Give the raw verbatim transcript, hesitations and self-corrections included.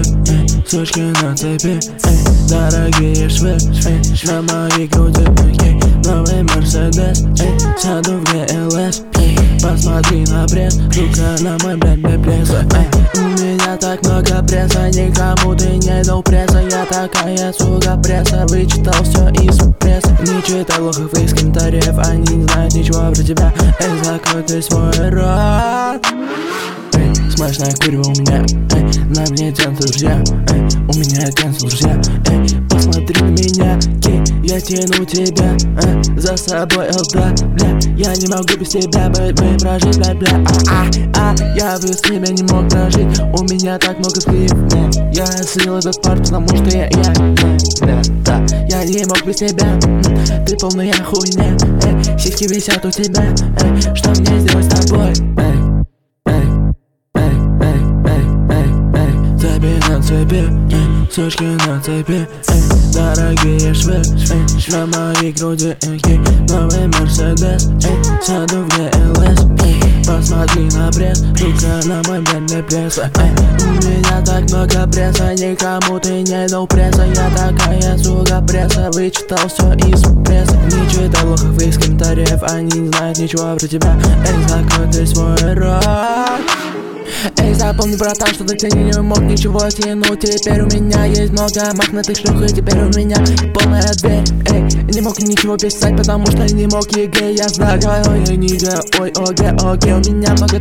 эй, сучки на цепи, эй, дорогие швы, эй, на моей груди, эй, новый Мерседес, эй, сяду в джи эл эс, эй, посмотри на пресс, сука, на мой блядь пресса, эй, у меня так много пресса, никому ты не дал пресса, я такая сука пресса, вычитал все из пресса, не читал лохов из комментариев, они не знают ничего про тебя, эй, закрой ты свой рот. Эй, смачная курва у меня, эй, на мне тянутся друзья, эй, у меня тянутся друзья, эй, посмотри на меня, кей, я тяну тебя, эй, за собой, о да, бля, я не могу без тебя, быть, мы прожить, бля, бля, а, а, а, я без тебя не мог прожить, у меня так много слив, бля, я слил этот пар, потому что я, я, бля, да, я не мог без тебя, ты полная хуйня, эй, сиськи висят у тебя, эй, что мне сделать с тобой, эй. На цепи, эй, сучки на цепи, эй, дорогие швы, эй, на моей груди, эй, новый Мерседес, эй, сяду в джи эл эс, эй, посмотри на пресс, сука, на мой блядь пресса, эй, у меня так много пресса, никому ты не дал пресса, я такая сука пресса, вычитал все из пресса, не читал лохов из комментариев, они не знают ничего про тебя, эй, закрой ты свой рот. Эй, запомни, братан, что ты не мог ничего тянуть. Теперь у меня есть много мохнатых шлюх, и теперь у меня полная дверь. Эй, не мог ничего писать, потому что не мог ЕГЭ. Я знаю, ой, нига, ой, оге, оге, у меня много